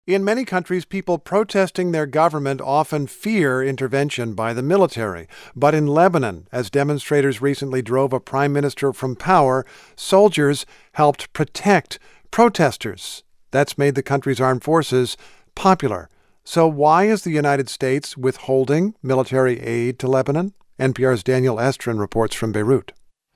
In many countries, people protesting their government often fear intervention by the military. But in Lebanon, as demonstrators recently drove a prime minister from power, soldiers helped protect protesters. That's made the country's armed forces popular. So why is the United States withholding military aid to Lebanon? NPR's Daniel Estrin reports from Beirut.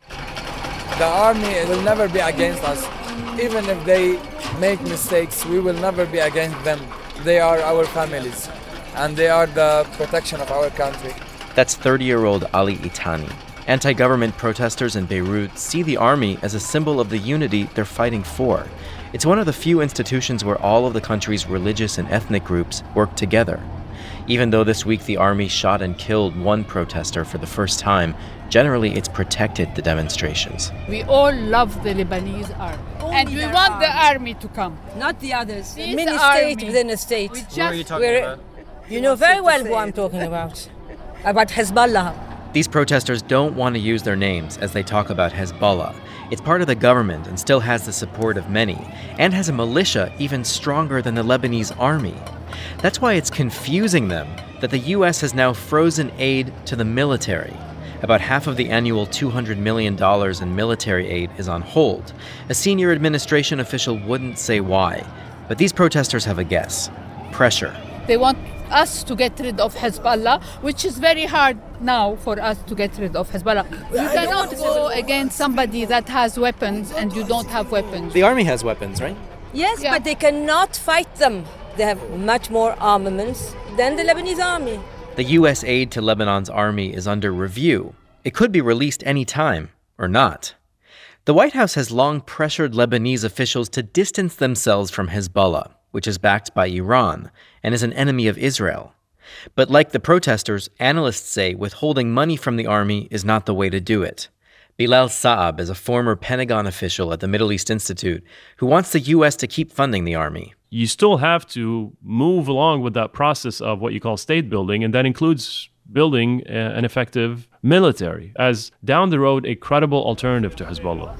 The army will never be against us. Even if they make mistakes, we will never be against them. They are our families, and they are the protection of our country. That's 30-year-old Ali Itani. Anti-government protesters in Beirut see the army as a symbol of the unity they're fighting for. It's one of the few institutions where all of the country's religious and ethnic groups work together. Even though this week the army shot and killed one protester for the first time, generally it's protected the demonstrations. We all love the Lebanese army. And we want the army to come. Not the others. This Mini army. state within a state. Who are you talking about? You know very well who I'm talking about. About Hezbollah. These protesters don't want to use their names as they talk about Hezbollah. It's part of the government and still has the support of many, and has a militia even stronger than the Lebanese army. That's why it's confusing them that the U.S. has now frozen aid to the military. About half of the annual $200 million in military aid is on hold. A senior administration official wouldn't say why, but these protesters have a guess. Pressure. They want us to get rid of Hezbollah, which is very hard now for us to get rid of Hezbollah. You cannot go against somebody that has weapons and you don't have weapons. The army has weapons, right? Yes, Yeah. but they cannot fight them. They have much more armaments than the Lebanese army. The U.S. aid to Lebanon's army is under review. It could be released any time, or not. The White House has long pressured Lebanese officials to distance themselves from Hezbollah, which is backed by Iran and is an enemy of Israel. But like the protesters, analysts say withholding money from the army is not the way to do it. Bilal Saab is a former Pentagon official at the Middle East Institute who wants the U.S. to keep funding the army. You still have to move along with that process of what you call state building, and that includes building an effective military as down the road a credible alternative to Hezbollah.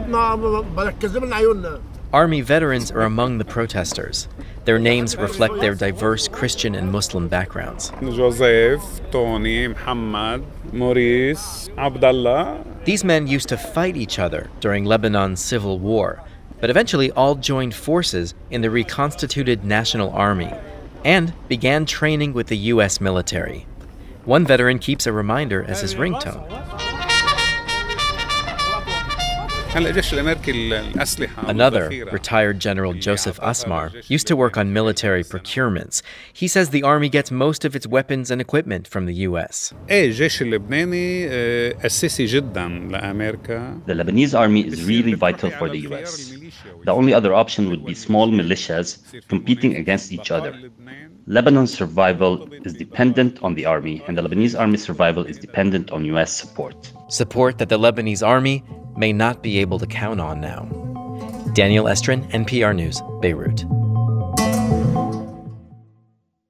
Army veterans are among the protesters. Their names reflect their diverse Christian and Muslim backgrounds. Joseph, Tony, Muhammad, Maurice, Abdullah. These men used to fight each other during Lebanon's civil war, but eventually all joined forces in the reconstituted National Army and began training with the U.S. military. One veteran keeps a reminder as his ringtone. Another, retired General Joseph Asmar, used to work on military procurements. He says the army gets most of its weapons and equipment from the U.S. The Lebanese army is really vital for the U.S. The only other option would be small militias competing against each other. Lebanon's survival is dependent on the army, and the Lebanese army's survival is dependent on U.S. support. Support that the Lebanese army may not be able to count on now. Daniel Estrin, NPR News, Beirut.